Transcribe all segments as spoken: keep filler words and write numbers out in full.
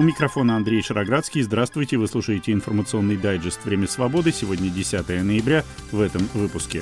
микрофона Андрей Шароградский. Здравствуйте, вы слушаете информационный дайджест «Время свободы». Сегодня десятое ноября в этом выпуске.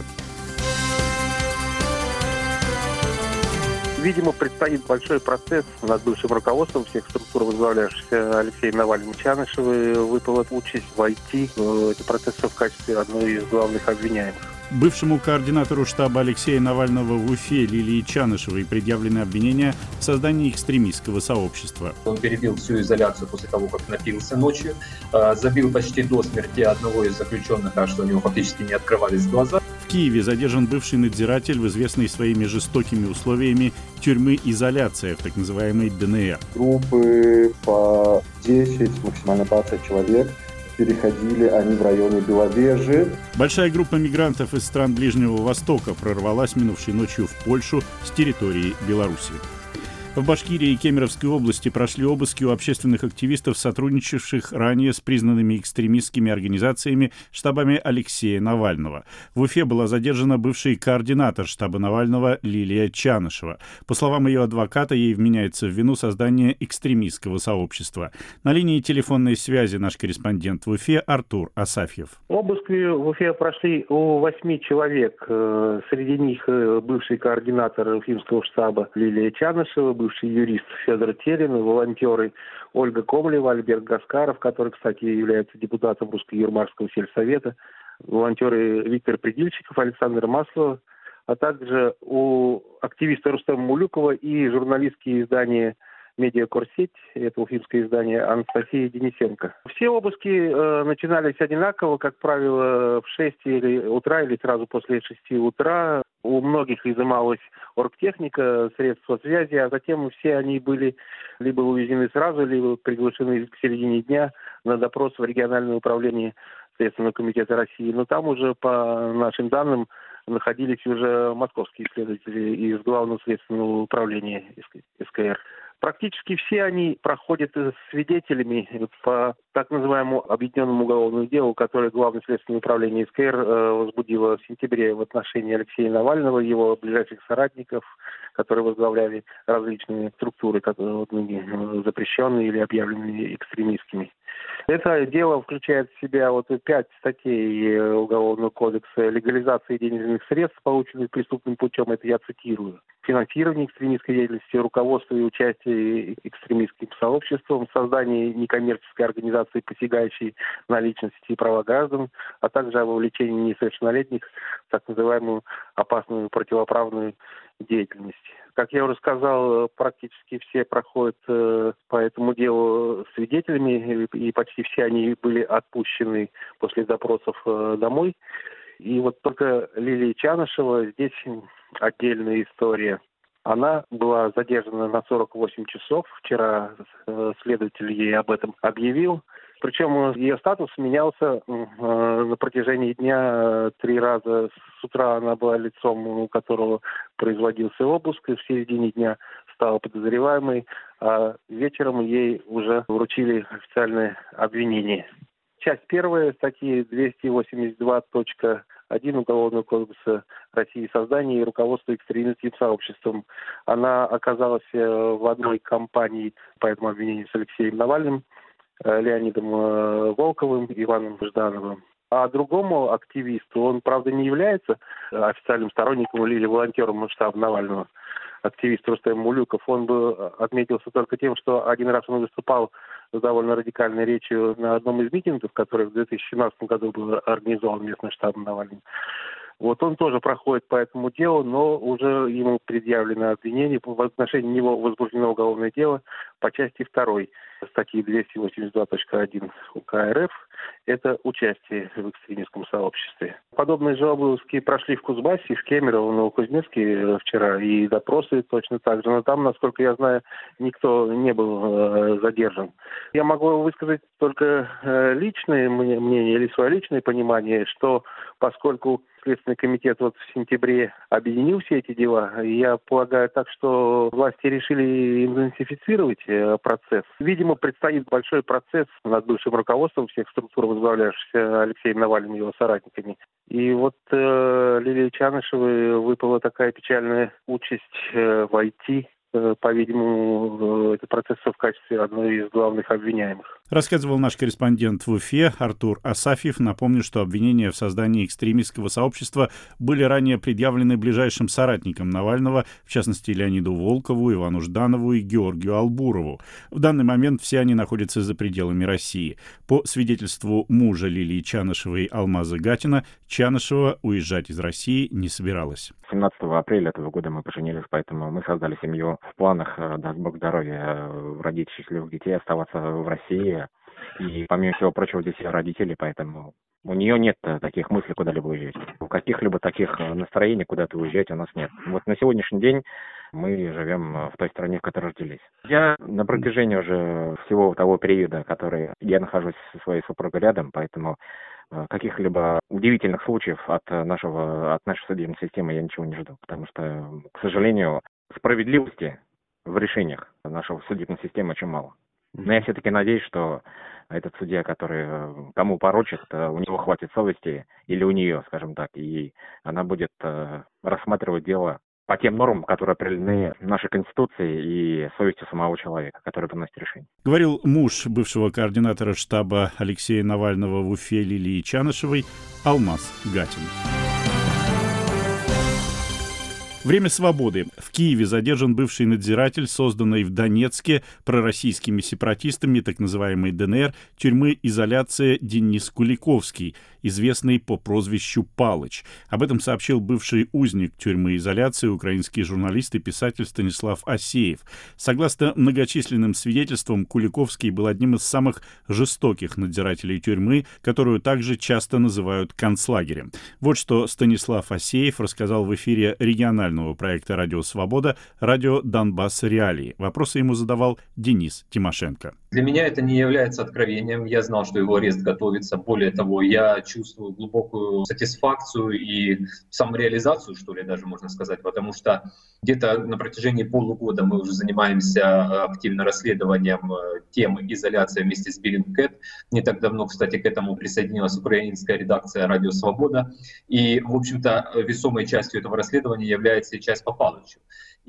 Видимо, предстоит большой процесс над бывшим руководством всех структур, возглавлявшихся Алексеем Навальным. Чанышевой выпала участь войти в этот процесс в качестве одной из главных обвиняемых. Бывшему координатору штаба Алексея Навального в Уфе Лилии Чанышевой предъявлены обвинения в создании экстремистского сообщества. Он перебил всю изоляцию после того, как напился ночью, забил почти до смерти одного из заключенных, так что у него фактически не открывались глаза. В Киеве задержан бывший надзиратель в известной своими жестокими условиями тюрьмы «Изоляция» в так называемой ДНР. Группы по десять, максимально двадцать человек. Переходили они в районе Беловежья. Большая группа мигрантов из стран Ближнего Востока прорвалась минувшей ночью в Польшу с территории Беларуси. В Башкирии и Кемеровской области прошли обыски у общественных активистов, сотрудничавших ранее с признанными экстремистскими организациями штабами Алексея Навального. В Уфе была задержана бывший координатор штаба Навального Лилия Чанышева. По словам ее адвоката, ей вменяется в вину создание экстремистского сообщества. На линии телефонной связи наш корреспондент в Уфе Артур Асафьев. Обыски в Уфе прошли у восьми человек. Среди них бывший координатор уфимского штаба Лилия Чанышева, бывший юрист Федор Терин, волонтеры Ольга Комлева, Альберт Гаскаров, который, кстати, является депутатом Русско-Юрмальского сельсовета, волонтеры Виктор Предильщиков, Александр Маслов, а также у активиста Рустема Мулюкова и журналистские издания «Медиакорсеть», это уфимское издание, Анастасия Денисенко. Все обыски э, начинались одинаково, как правило, в шесть утра или сразу после шести утра. У многих изымалась оргтехника, средства связи, а затем все они были либо увезены сразу, либо приглашены к середине дня на допрос в региональное управление Следственного комитета России. Но там уже, по нашим данным, находились уже московские следователи из Главного следственного управления СКР. Практически все они проходят свидетелями по так называемому объединенному уголовному делу, которое Главное следственное управление СКР возбудило в сентябре в отношении Алексея Навального и его ближайших соратников, которые возглавляли различные структуры, которые запрещенные или объявленные экстремистскими. Это дело включает в себя вот пять статей Уголовного кодекса: легализации денежных средств, полученных преступным путем, это я цитирую, финансирование экстремистской деятельности, руководство и участие экстремистским сообществом, создание некоммерческой организации, посягающей на личности и права граждан, а также о вовлечении несовершеннолетних в так называемую опасную противоправную деятельность. Как я уже сказал, практически все проходят э, по этому делу свидетелями, и почти все они были отпущены после допросов э, домой. И вот только Лилия Чанышева, здесь отдельная история. Она была задержана на сорок восемь часов. Вчера э, следователь ей об этом объявил. Причем ее статус менялся э, на протяжении дня три раза. С утра она была лицом, у которого производился обыск, и в середине дня стала подозреваемой, а вечером ей уже вручили официальное обвинение. Часть первая статьи двести восемьдесят два точка один Уголовного кодекса России «Создание и руководство экстремистским сообществом». Она оказалась в одной компании по этому обвинению с Алексеем Навальным, Леонидом Волковым, Иваном Ждановым. А другому активисту, он, правда, не является официальным сторонником или волонтером штаба Навального, активист Рустем Мулюков, он бы отметился только тем, что один раз он выступал с довольно радикальной речью на одном из митингов, который в две тысячи семнадцатом году был организован местным штабом Навального. Вот он тоже проходит по этому делу, но уже ему предъявлено обвинение, в отношении него возбуждено уголовное дело по части второй статьи двести восемьдесят два точка один УК РФ. Это участие в экстремистском сообществе. Подобные же обыски прошли в Кузбассе, в Кемерово, в Новокузнецке вчера, и допросы точно так же. Но там, насколько я знаю, никто не был э, задержан. Я могу высказать только э, личное мнение или свое личное понимание, что поскольку Следственный комитет вот в сентябре объединил все эти дела, я полагаю так, что власти решили интенсифицировать э, процесс. Видимо, предстоит большой процесс над бывшим руководством всех структур, возглавлявшихся Алексеем Навальным и его соратниками. И вот э, Лилии Чанышевой выпала такая печальная участь э, войти по-видимому, это процесса в качестве одной из главных обвиняемых. Рассказывал наш корреспондент в Уфе Артур Асафьев. Напомню, что обвинения в создании экстремистского сообщества были ранее предъявлены ближайшим соратникам Навального, в частности Леониду Волкову, Ивану Жданову и Георгию Албурову. В данный момент все они находятся за пределами России. По свидетельству мужа Лилии Чанышевой Алмаза Гатина, Чанышева уезжать из России не собиралась. семнадцатого апреля этого года мы поженились, поэтому мы создали семью. В планах, даст Бог здоровья, родить счастливых детей, оставаться в России. И, помимо всего прочего, здесь ее родители, поэтому у нее нет таких мыслей куда-либо уезжать. Каких-либо таких настроений куда-то уезжать у нас нет. Вот на сегодняшний день мы живем в той стране, в которой родились. Я на протяжении уже всего того периода, который я нахожусь со своей супругой рядом, поэтому каких-либо удивительных случаев от нашего, от нашей судебной системы я ничего не жду. Потому что, к сожалению, справедливости в решениях нашей судебной системы очень мало. Но я все-таки надеюсь, что этот судья, который кому порочит, у него хватит совести, или у нее, скажем так, и она будет рассматривать дело по тем нормам, которые определены нашей Конституцией и совестью самого человека, который выносит решение. Говорил муж бывшего координатора штаба Алексея Навального в Уфе Лилии Чанышевой Алмаз Гатин. Время свободы. В Киеве задержан бывший надзиратель, созданной в Донецке пророссийскими сепаратистами, так называемой ДНР, тюрьмы изоляция Денис Куликовский, известный по прозвищу Палыч. Об этом сообщил бывший узник тюрьмы изоляции, украинский журналист и писатель Станислав Асеев. Согласно многочисленным свидетельствам, Куликовский был одним из самых жестоких надзирателей тюрьмы, которую также часто называют концлагерем. Вот что Станислав Асеев рассказал в эфире регионального проекта «Радио Свобода» «Радио Донбасс Реалии». Вопросы ему задавал Денис Тимошенко. Для меня это не является откровением. Я знал, что его арест готовится. Более того, я чувствую глубокую сатисфакцию и самореализацию, что ли, даже можно сказать, потому что где-то на протяжении полугода мы уже занимаемся активно расследованием темы изоляции вместе с Bellingcat. Не так давно, кстати, к этому присоединилась украинская редакция «Радио Свобода». И, в общем-то, весомой частью этого расследования является и часть по Палычу.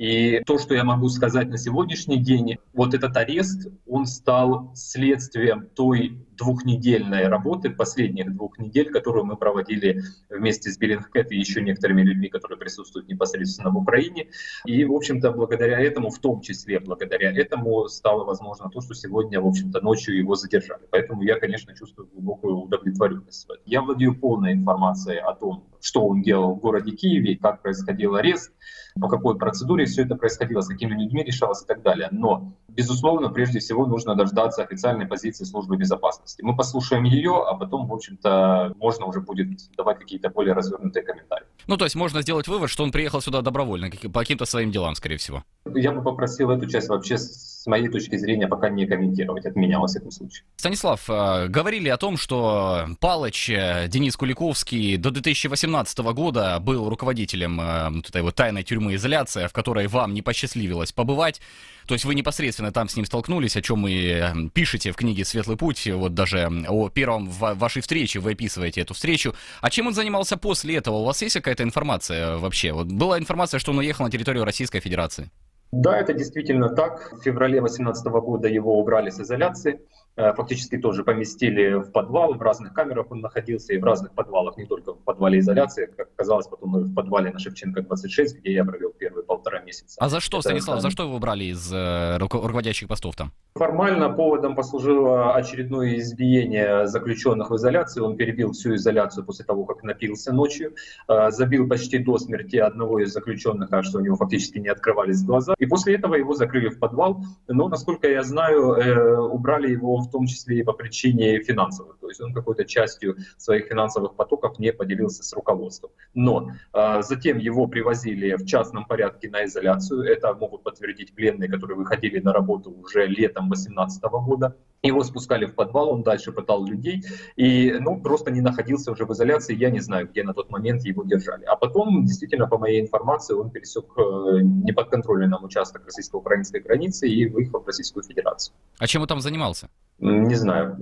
И то, что я могу сказать на сегодняшний день, вот этот арест, он стал следствием той двухнедельной работы, последних двух недель, которую мы проводили вместе с Bellingcat и еще некоторыми людьми, которые присутствуют непосредственно в Украине. И, в общем-то, благодаря этому, в том числе благодаря этому, стало возможно то, что сегодня, в общем-то, ночью его задержали. Поэтому я, конечно, чувствую глубокую удовлетворенность. Я владею полной информацией о том, что он делал в городе Киеве, как происходил арест, по какой процедуре все это происходило, с какими людьми решалось и так далее. Но, безусловно, прежде всего нужно дождаться официальной позиции службы безопасности. Мы послушаем ее, а потом, в общем-то, можно уже будет давать какие-то более развернутые комментарии. Ну, то есть можно сделать вывод, что он приехал сюда добровольно, по каким-то своим делам, скорее всего. Я бы попросил эту часть вообще, с моей точки зрения, пока не комментировать от меня, во всяком случае. Станислав, говорили о том, что Палыч Денис Куликовский до две тысячи восемнадцатого года был руководителем вот этой вот тайной тюрьмы изоляция, в которой вам не посчастливилось побывать. То есть вы непосредственно там с ним столкнулись, о чем вы пишете в книге «Светлый путь». Вот даже о первом вашей встрече вы описываете эту встречу. А чем он занимался после этого? У вас есть какая-то информация вообще? Вот была информация, что он уехал на территорию Российской Федерации. Да, это действительно так. В феврале две тысячи восемнадцатого года его убрали с изоляции. Фактически тоже поместили в подвал, в разных камерах он находился, и в разных подвалах, не только в подвале изоляции, как оказалось потом и в подвале на Шевченко двадцать шесть, где я провел первые полтора месяца. А за что, это, Станислав, да, за что его убрали из э, руководящих постов там? Формально поводом послужило очередное избиение заключенных в изоляции. Он перебил всю изоляцию после того, как напился ночью, э, забил почти до смерти одного из заключенных, так что у него фактически не открывались глаза. И после этого его закрыли в подвал. Но, насколько я знаю, э, убрали его в том числе и по причине финансовых. То есть он какой-то частью своих финансовых потоков не поделился с руководством. Но э, затем его привозили в частном порядке на изоляцию. Это могут подтвердить пленные, которые выходили на работу уже летом две тысячи восемнадцатого года. Его спускали в подвал, он дальше пытал людей и ну, просто не находился уже в изоляции. Я не знаю, где на тот момент его держали. А потом, действительно, по моей информации, он пересек э, неподконтрольный нам участок российско-украинской границы и выехал в Российскую Федерацию. А чем он там занимался? Не знаю, не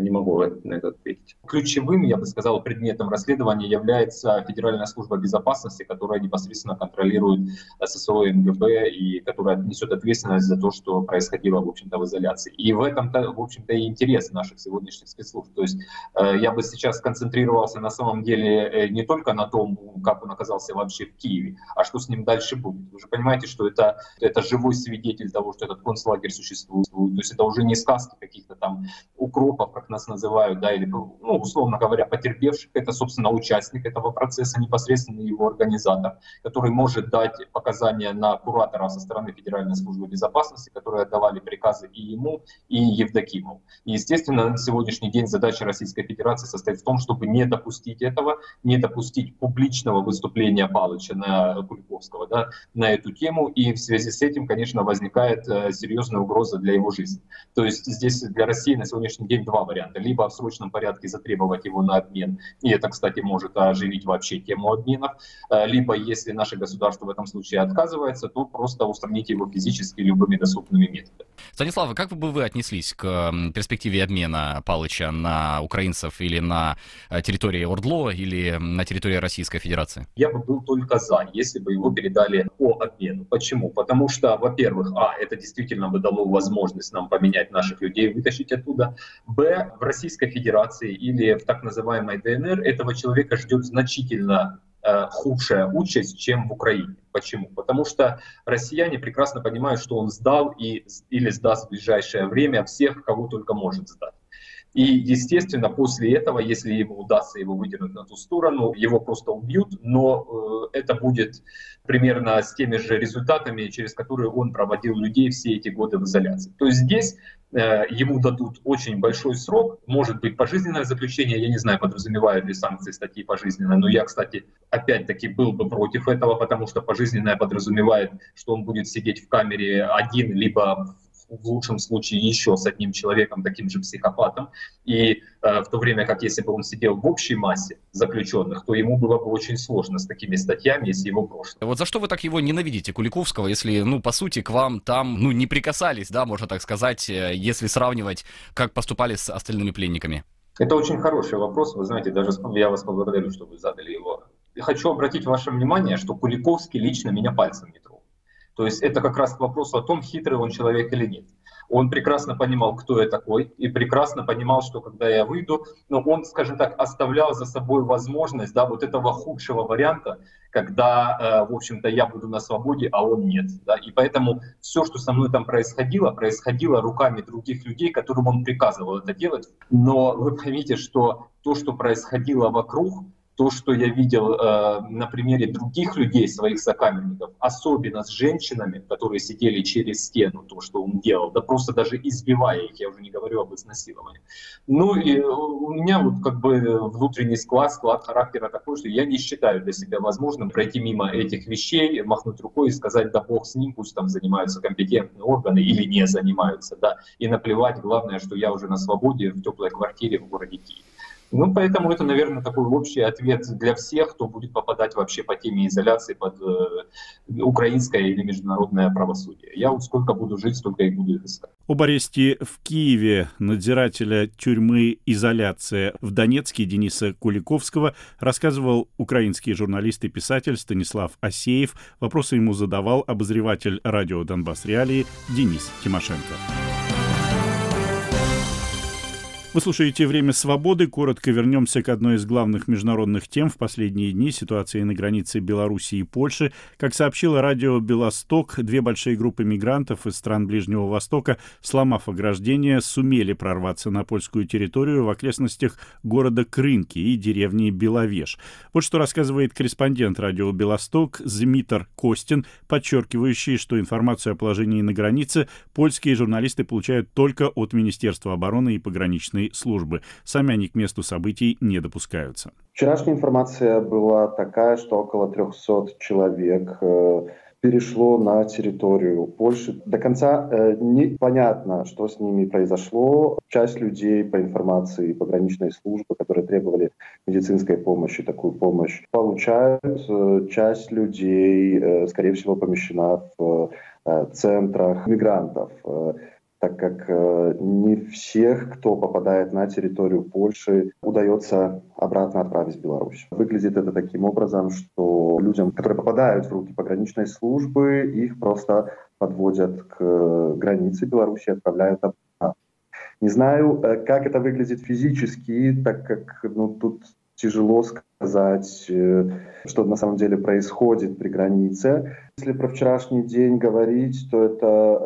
не могу на это ответить. Ключевым, я бы сказал, предметом расследования является Федеральная служба безопасности, которая непосредственно контролирует ССО и МГБ и которая несет ответственность за то, что происходило, в общем-то, в изоляции. И в этом-то, в общем-то, и интерес наших сегодняшних спецслужб. То есть э, я бы сейчас сконцентрировался на самом деле э, не только на том, как он оказался вообще в Киеве, а что с ним дальше будет. Вы же понимаете, что это, это живой свидетель того, что этот концлагерь существует. То есть это уже не сказки каких-то там укропов, как нас называют, да, или, ну, условно говоря, потерпевших. Это, собственно, участник этого процесса, непосредственно его организатор, который может дать показания на куратора со стороны Федеральной службы безопасности, которые отдавали приказы и ему, и Евдокимову. И, естественно, на сегодняшний день задача Российской Федерации состоит в том, чтобы не допустить этого, не допустить публичного выступления Палыча на Куликовского, да, на эту тему. И в связи с этим, конечно, возникает э, серьезная угроза для его жизни. То есть здесь для России на сегодняшний день два варианта. Либо в срочном порядке затребовать его на обмен, и это, кстати, может оживить вообще тему обменов, либо, если наше государство в этом случае отказывается, то просто устранить его физически любыми доступными методами. Станислав, как бы вы отнеслись к перспективе обмена Палыча на украинцев или на территории ОРДЛО, или на территории Российской Федерации? Я бы был только за, если бы его передали по обмену. Почему? Потому что, во-первых, а, это действительно бы дало возможность нам поменять наших людей, вытащить оттуда. Б, в Российской Федерации или в так называемой ДНР этого человека ждет значительно э, худшая участь, чем в Украине. Почему? Потому что россияне прекрасно понимают, что он сдал и, или сдаст в ближайшее время всех, кого только может сдать. И, естественно, после этого, если ему удастся его выдернуть на ту сторону, его просто убьют, но э, это будет примерно с теми же результатами, через которые он проводил людей все эти годы в изоляции. То есть здесь э, ему дадут очень большой срок, может быть пожизненное заключение, я не знаю, подразумевают ли санкции статьи пожизненное, но я, кстати, опять-таки был бы против этого, потому что пожизненное подразумевает, что он будет сидеть в камере один, либо в лучшем случае еще с одним человеком, таким же психопатом. И э, в то время как если бы он сидел в общей массе заключенных, то ему было бы очень сложно с такими статьями, если его прошлое. Вот за что вы так его ненавидите, Куликовского, если, ну, по сути, к вам там, ну, не прикасались, да, можно так сказать, если сравнивать, как поступали с остальными пленниками? Это очень хороший вопрос. Вы знаете, даже я вас поблагодарю, что вы задали его. Я хочу обратить ваше внимание, что Куликовский лично меня пальцем не трогал. То есть это как раз вопрос о том, хитрый он человек или нет. Он прекрасно понимал, кто я такой, и прекрасно понимал, что когда я выйду, но он, скажем так, оставлял за собой возможность, да, вот этого худшего варианта, когда, э, в общем-то, я буду на свободе, а он нет. Да, и поэтому все, что со мной там происходило, происходило руками других людей, которым он приказывал это делать. Но вы поймите, что то, что происходило вокруг, то, что я видел э, на примере других людей, своих сокамерников, особенно с женщинами, которые сидели через стену, то, что он делал, да просто даже избивая их, я уже не говорю об изнасиловании. Ну и у меня вот как бы внутренний склад, склад характера такой, что я не считаю для себя возможным пройти мимо этих вещей, махнуть рукой и сказать, да бог с ним, пусть там занимаются компетентные органы или не занимаются, да, и наплевать, главное, что я уже на свободе в теплой квартире в городе Киеве. Ну, поэтому это, наверное, такой общий ответ для всех, кто будет попадать вообще по теме изоляции под э, украинское или международное правосудие. Я вот сколько буду жить, столько и буду их искать. Об аресте в Киеве надзирателя тюрьмы «Изоляция» в Донецке Дениса Куликовского рассказывал украинский журналист и писатель Станислав Асеев. Вопросы ему задавал обозреватель радио «Донбасс Реалии» Денис Тимошенко. Вы слушаете «Время свободы». Коротко вернемся к одной из главных международных тем в последние дни — ситуации на границе Беларуси и Польши. Как сообщило радио «Белосток», две большие группы мигрантов из стран Ближнего Востока, сломав ограждение, сумели прорваться на польскую территорию в окрестностях города Крынки и деревни Беловеж. Вот что рассказывает корреспондент радио «Белосток» Змитар Костин, подчеркивающий, что информацию о положении на границе польские журналисты получают только от Министерства обороны и пограничной службы. Сами они к месту событий не допускаются. Вчерашняя информация была такая, что около трехсот человек э, перешло на территорию Польши. До конца э, непонятно, что с ними произошло. Часть людей, по информации пограничной службы, которые требовали медицинской помощи, такую помощь получают. Э, часть людей, э, скорее всего, помещена в э, центрах мигрантов. Э, так как э, не всех, кто попадает на территорию Польши, удается обратно отправить в Беларусь. Выглядит это таким образом, что людям, которые попадают в руки пограничной службы, их просто подводят к границе Беларуси и отправляют обратно. Не знаю, как это выглядит физически, так как ну, тут тяжело сказать, что на самом деле происходит при границе. Если про вчерашний день говорить, то это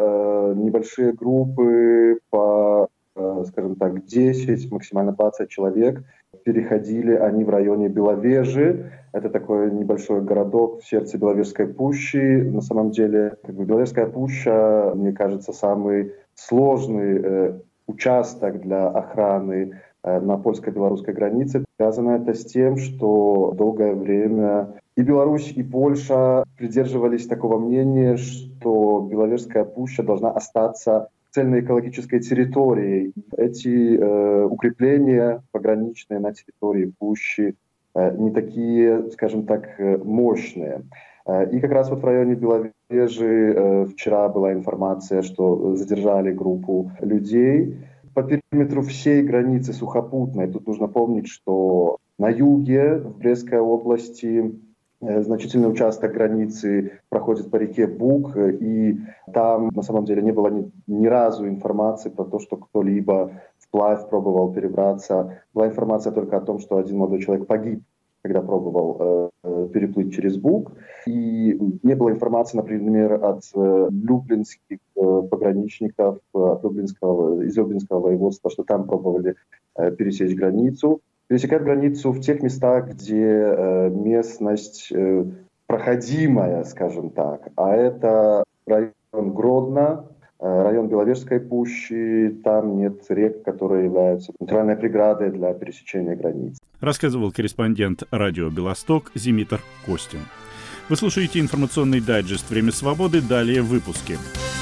э, небольшие группы по, э, скажем так, десять, максимально двадцать человек. Переходили они в районе Беловежи. Это такой небольшой городок в сердце Беловежской пущи. На самом деле, как бы, Беловежская пуща, мне кажется, самый сложный э, участок для охраны на польско-белорусской границе. Связано это с тем, что долгое время и Беларусь, и Польша придерживались такого мнения, что Беловежская пуща должна остаться цельной экологической территорией. Эти э, укрепления пограничные на территории пущи э, не такие, скажем так, мощные. И как раз вот в районе Беловежи э, вчера была информация, что задержали группу людей. По периметру всей границы сухопутной, тут нужно помнить, что на юге, в Брестской области, значительный участок границы проходит по реке Буг, и там на самом деле не было ни, ни разу информации про то, что кто-либо вплавь пробовал перебраться. Была информация только о том, что один молодой человек погиб, когда пробовал э, переплыть через Буг. И не было информации, например, от э, люблинских э, пограничников от Люблинского, из Люблинского воеводства, что там пробовали э, пересечь границу. Пересекать границу в тех местах, где э, местность э, проходимая, скажем так. А это район Гродно, э, район Беловежской пущи. Там нет рек, которые являются нейтральной преградой для пересечения границ. Рассказывал корреспондент радио «Белосток» Зимитр Костин. Вы слушаете информационный дайджест «Время свободы». Далее в выпуске.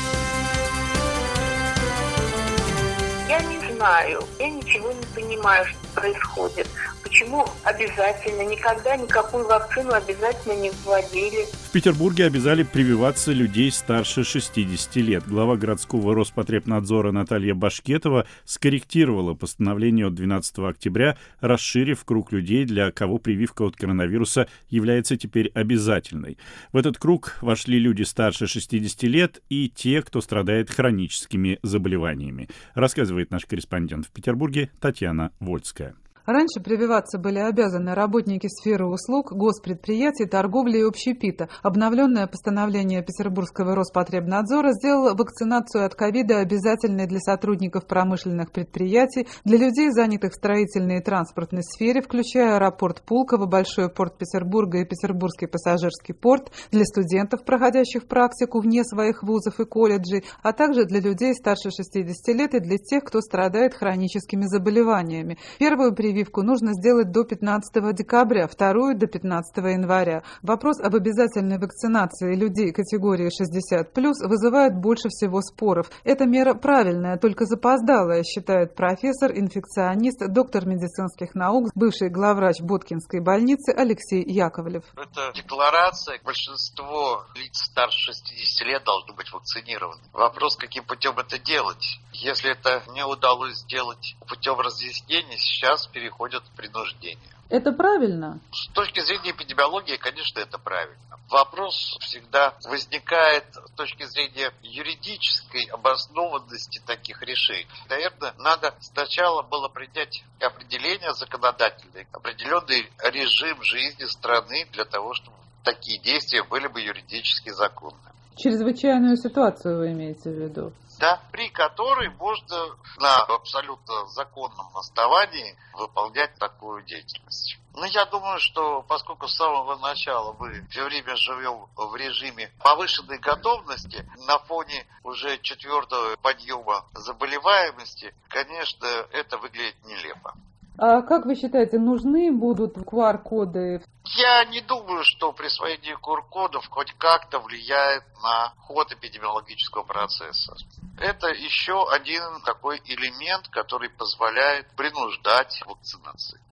Я не знаю, я ничего не понимаю, что происходит. Почему обязательно? Никогда никакую вакцину обязательно не вводили. В Петербурге обязали прививаться людей старше шестидесяти лет. Глава городского Роспотребнадзора Наталья Башкетова скорректировала постановление от двенадцатого октября, расширив круг людей, для кого прививка от коронавируса является теперь обязательной. В этот круг вошли люди старше шестидесяти лет и те, кто страдает хроническими заболеваниями, рассказывает наш корреспондент в Петербурге Татьяна Вольская. Раньше прививаться были обязаны работники сферы услуг, госпредприятий, торговли и общепита. Обновленное постановление Петербургского Роспотребнадзора сделало вакцинацию от ковида обязательной для сотрудников промышленных предприятий, для людей, занятых в строительной и транспортной сфере, включая аэропорт Пулково, Большой порт Петербурга и Петербургский пассажирский порт, для студентов, проходящих практику вне своих вузов и колледжей, а также для людей старше шестидесяти лет и для тех, кто страдает хроническими заболеваниями. Первую прививку Прививку нужно сделать до пятнадцатого декабря, вторую до пятнадцатого января. Вопрос об обязательной вакцинации людей категории шестьдесят плюс вызывает больше всего споров. Эта мера правильная, только запоздалая, считает профессор-инфекционист, доктор медицинских наук, бывший главврач Боткинской больницы Алексей Яковлев. Это декларация. Большинство лиц старше шестидесяти лет должны быть вакцинированы. Вопрос, каким путем это делать. Если это не удалось сделать путем разъяснения, сейчас переходят к принуждению. Это правильно? С точки зрения эпидемиологии, конечно, это правильно. Вопрос всегда возникает с точки зрения юридической обоснованности таких решений. Наверное, надо сначала было принять определение законодательное, определенный режим жизни страны для того, чтобы такие действия были бы юридически законны. Чрезвычайную ситуацию вы имеете в виду? Да, при которой можно на абсолютно законном основании выполнять такую деятельность. Но я думаю, что поскольку с самого начала мы все время живем в режиме повышенной готовности, на фоне уже четвертого подъема заболеваемости, конечно, это выглядит нелепо. А как вы считаете, нужны будут ку ар-коды? Я не думаю, что присвоение ку ар-кодов хоть как-то влияет на ход эпидемиологического процесса. Это еще один такой элемент, который позволяет принуждать к вакцинации.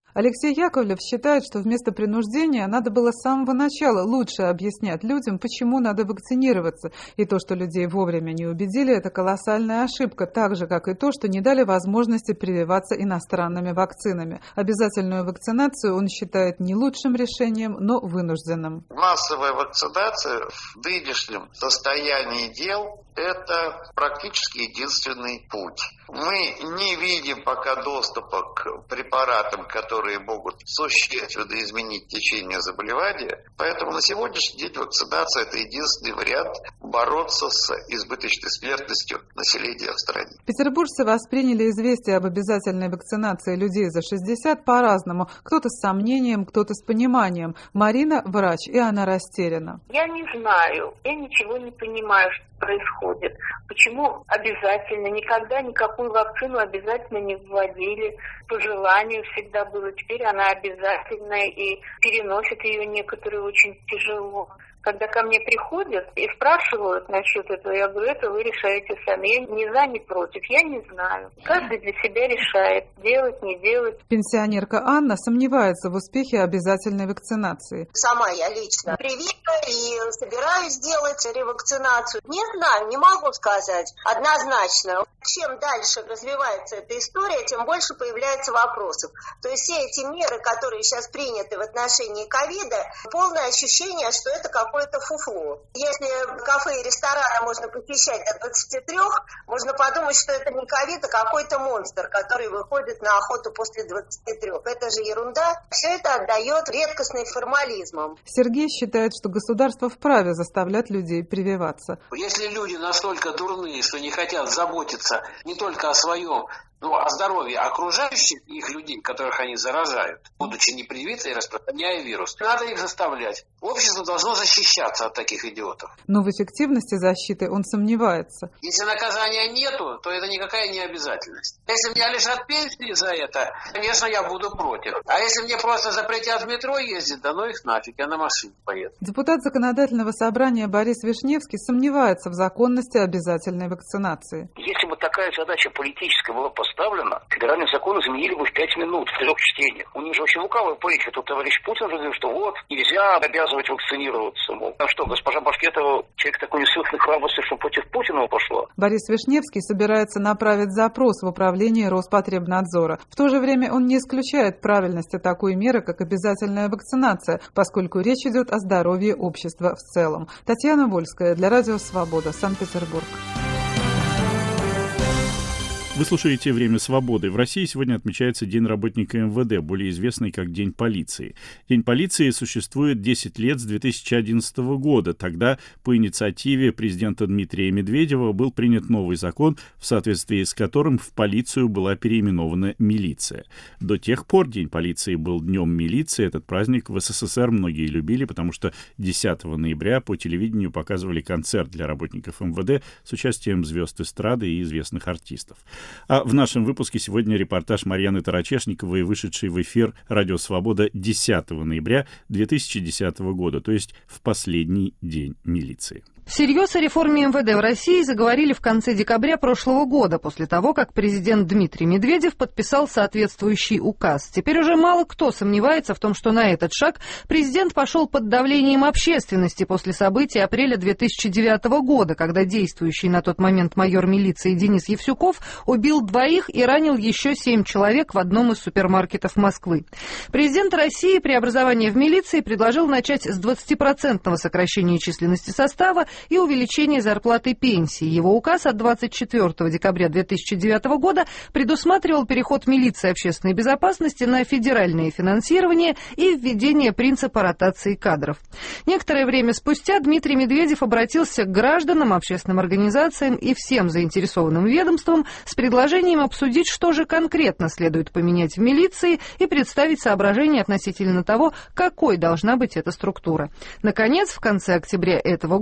Алексей Яковлев считает, что вместо принуждения надо было с самого начала лучше объяснять людям, почему надо вакцинироваться. И то, что людей вовремя не убедили, это колоссальная ошибка, так же, как и то, что не дали возможности прививаться иностранными вакцинами. Обязательную вакцинацию он считает не лучшим решением, но вынужденным. Массовая вакцинация в нынешнем состоянии дел – это практически единственный путь. Мы не видим пока доступа к препаратам, которые могут существенно изменить течение заболевания. Поэтому на сегодняшний день вакцинация – это единственный вариант бороться с избыточной смертностью населения в стране. Петербуржцы восприняли известие об обязательной вакцинации людей за шестьдесят по-разному. Кто-то с сомнением, кто-то с пониманием. Марина – врач, и она растеряна. Я не знаю, я ничего не понимаю, что происходит. Почему обязательно? Никогда никакую вакцину обязательно не вводили. По желанию всегда было. Теперь она обязательная, и переносят ее некоторые очень тяжело. Когда ко мне приходят и спрашивают насчет этого, я говорю, это вы решаете сами. Я ни за, ни против, я не знаю. Каждый для себя решает, делать, не делать. Пенсионерка Анна сомневается в успехе обязательной вакцинации. Сама я лично привита и собираюсь делать ревакцинацию. Не знаю, не могу сказать однозначно. Чем дальше развивается эта история, тем больше появляется вопросов. То есть все эти меры, которые сейчас приняты в отношении ковида, полное ощущение, что это как какое-то фуфло. Если кафе и рестораны можно посещать до двадцати трёх, можно подумать, что это не ковид, а какой-то монстр, который выходит на охоту после двадцати трёх. Это же ерунда. Все это отдает редкостным формализмом. Сергей считает, что государство вправе заставлять людей прививаться. Если люди настолько дурные, что не хотят заботиться не только о своем, ну, о здоровье окружающих их людей, которых они заражают, будучи непривиты и распространяя вирус. Надо их заставлять. Общество должно защищаться от таких идиотов. Но в эффективности защиты он сомневается. Если наказания нету, то это никакая не обязательность. Если меня лишат пенсии за это, конечно, я буду против. А если мне просто запретят в метро ездить, да ну их нафиг, я на машине поеду. Депутат Законодательного собрания Борис Вишневский сомневается в законности обязательной вакцинации. Если бы такая задача политическая была поставлена, федеральный закон изменили бы в пять минут, в трех чтениях. У них же очень лукавая политика. Тут товарищ Путин говорит, что вот, нельзя обязывать вакцинироваться. Мол, а что, госпожа Башкетова, человек такой неслыханной храбрости, что против Путина пошла? Борис Вишневский собирается направить запрос в управление Роспотребнадзора. В то же время он не исключает правильности такой меры, как обязательная вакцинация, поскольку речь идет о здоровье общества в целом. Татьяна Вольская для Радио Свобода, Санкт-Петербург. Вы слушаете «Время свободы». В России сегодня отмечается День работника эм вэ дэ, более известный как День полиции. День полиции существует десять лет с две тысячи одиннадцатого года. Тогда по инициативе президента Дмитрия Медведева был принят новый закон, в соответствии с которым в полицию была переименована милиция. До тех пор День полиции был Днем милиции. Этот праздник в эс эс эс эр многие любили, потому что десятого ноября по телевидению показывали концерт для работников эм вэ дэ с участием звезд эстрады и известных артистов. А в нашем выпуске сегодня репортаж Марьяны Тарачешниковой, вышедший в эфир «Радио Свобода» десятого ноября две тысячи десятого года, то есть в последний день милиции. Всерьез о реформе эм вэ дэ в России заговорили в конце декабря прошлого года, после того, как президент Дмитрий Медведев подписал соответствующий указ. Теперь уже мало кто сомневается в том, что на этот шаг президент пошел под давлением общественности после событий апреля две тысячи девятого года, когда действующий на тот момент майор милиции Денис Евсюков убил двоих и ранил еще семь человек в одном из супермаркетов Москвы. Президент России преобразование в милиции предложил начать с двадцатипроцентного сокращения численности состава и увеличение зарплаты и пенсии. Его указ от двадцать четвёртого декабря две тысячи девятого года предусматривал переход милиции общественной безопасности на федеральное финансирование и введение принципа ротации кадров. Некоторое время спустя Дмитрий Медведев обратился к гражданам, общественным организациям и всем заинтересованным ведомствам с предложением обсудить, что же конкретно следует поменять в милиции и представить соображения относительно того, какой должна быть эта структура. Наконец, в конце октября этого года в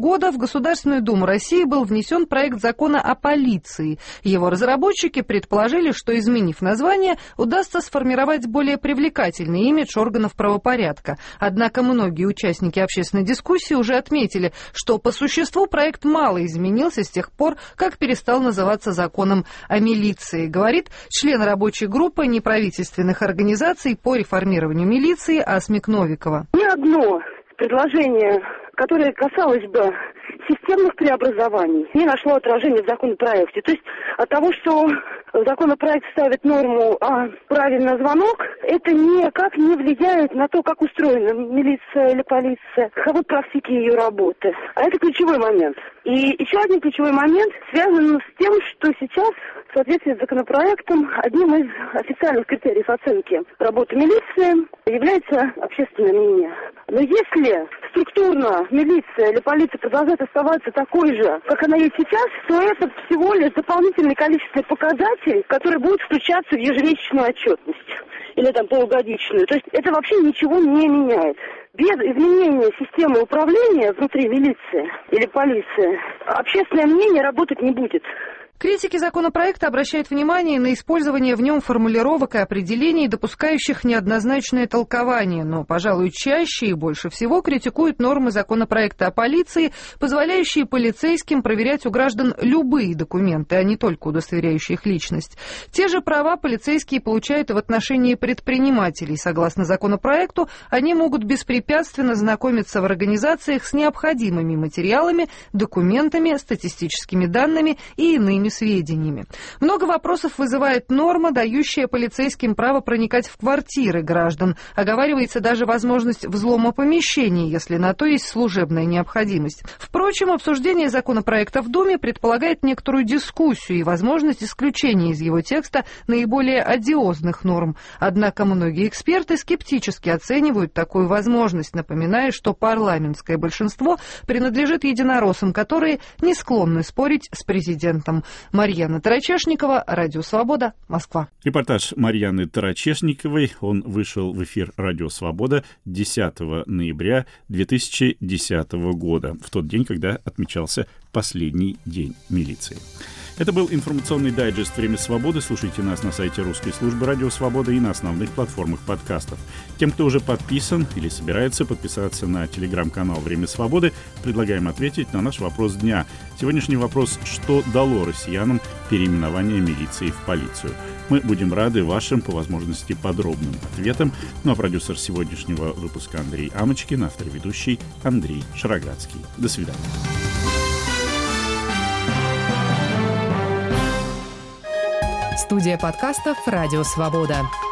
Государственную Думу России был внесен проект закона о полиции. Его разработчики предположили, что, изменив название, удастся сформировать более привлекательный имидж органов правопорядка. Однако многие участники общественной дискуссии уже отметили, что по существу проект мало изменился с тех пор, как перестал называться законом о милиции, говорит член рабочей группы неправительственных организаций по реформированию милиции Асмик Новикова. Ни одно предложение, которое касалось бы системных преобразований, не нашло отражения в законопроекте. То есть от того, что законопроект ставит норму о праве на звонок, это никак не влияет на то, как устроена милиция или полиция, каковы практики ее работы. А это ключевой момент. И еще один ключевой момент связан с тем, что сейчас, в соответствии с законопроектом, одним из официальных критериев оценки работы милиции является общественное мнение. Но если структурно милиция или полиция продолжает оставаться такой же, как она есть сейчас, то это всего лишь дополнительный количественный показатель, который будет включаться в ежемесячную отчетность или там полугодичную. То есть это вообще ничего не меняет. Без изменения системы управления внутри милиции или полиции общественное мнение работать не будет. Критики законопроекта обращают внимание на использование в нем формулировок и определений, допускающих неоднозначное толкование, но, пожалуй, чаще и больше всего критикуют нормы законопроекта о полиции, позволяющие полицейским проверять у граждан любые документы, а не только удостоверяющие их личность. Те же права полицейские получают и в отношении предпринимателей. Согласно законопроекту, они могут беспрепятственно знакомиться в организациях с необходимыми материалами, документами, статистическими данными и иными сведениями. Много вопросов вызывает норма, дающая полицейским право проникать в квартиры граждан. Оговаривается даже возможность взлома помещений, если на то есть служебная необходимость. Впрочем, обсуждение законопроекта в Думе предполагает некоторую дискуссию и возможность исключения из его текста наиболее одиозных норм. Однако многие эксперты скептически оценивают такую возможность, напоминая, что парламентское большинство принадлежит единороссам, которые не склонны спорить с президентом. Марьяна Тарачешникова, Радио Свобода, Москва. Репортаж Марьяны Тарачешниковой, он вышел в эфир Радио Свобода десятого ноября две тысячи десятого года, в тот день, когда отмечался последний день милиции. Это был информационный дайджест «Время свободы». Слушайте нас на сайте русской службы «Радио Свобода» и на основных платформах подкастов. Тем, кто уже подписан или собирается подписаться на телеграм-канал «Время свободы», предлагаем ответить на наш вопрос дня. Сегодняшний вопрос: что дало россиянам переименование милиции в полицию? Мы будем рады вашим, по возможности, подробным ответам. Ну а продюсер сегодняшнего выпуска Андрей Амочкин, автор и ведущий Андрей Шароградский. До свидания. Студия подкастов «Радио Свобода».